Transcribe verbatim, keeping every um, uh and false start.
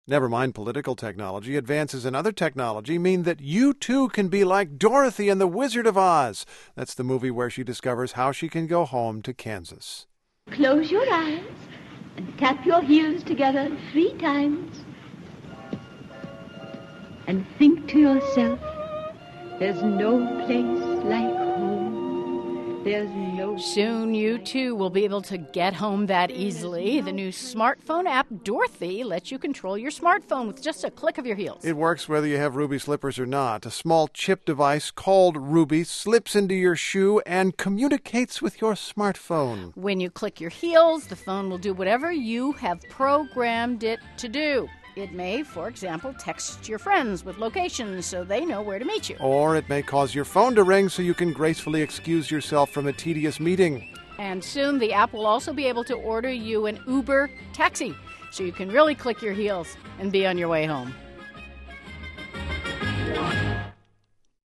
Never mind political technology, advances in other technology mean that you too can be like Dorothy and the Wizard of Oz. That's the movie where she discovers how she can go home to Kansas. Close your eyes and tap your heels together three times. And think to yourself, there's no place like home. There's no... Soon you too will be able to get home that easily. The new smartphone app Dorothy lets you control your smartphone with just a click of your heels. It works whether you have Ruby slippers or not. A small chip device called Ruby slips into your shoe and communicates with your smartphone. When you click your heels, the phone will do whatever you have programmed it to do. It may, for example, text your friends with locations so they know where to meet you. Or it may cause your phone to ring so you can gracefully excuse yourself from a tedious meeting. And soon the app will also be able to order you an Uber taxi so you can really click your heels and be on your way home.